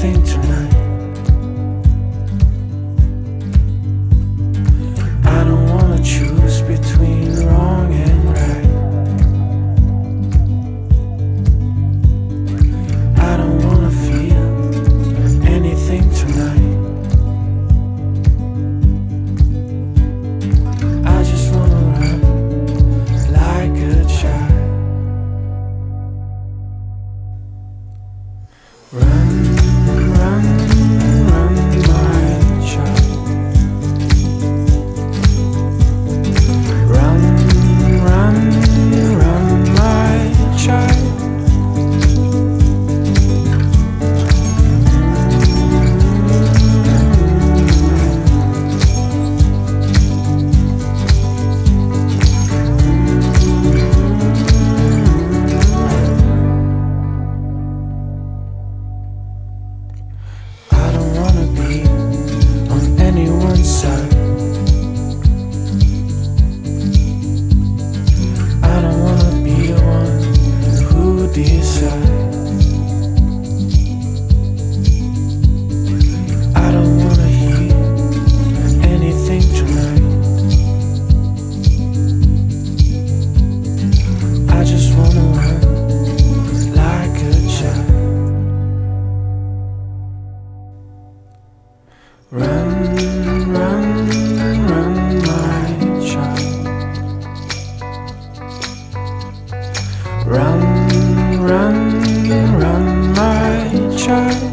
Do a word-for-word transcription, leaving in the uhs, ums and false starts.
anything tonight. I don't wanna choose between wrong and right. I don't wanna feel anything tonight. I just wanna run like a child. Run, run, run, my child. Run, run, run, my child. I don't wanna be on anyone's side. I don't wanna be the one who decides. I don't wanna hear anything tonight. I just wanna run like a child. Run, run, run, my child. Run, run, run, my child.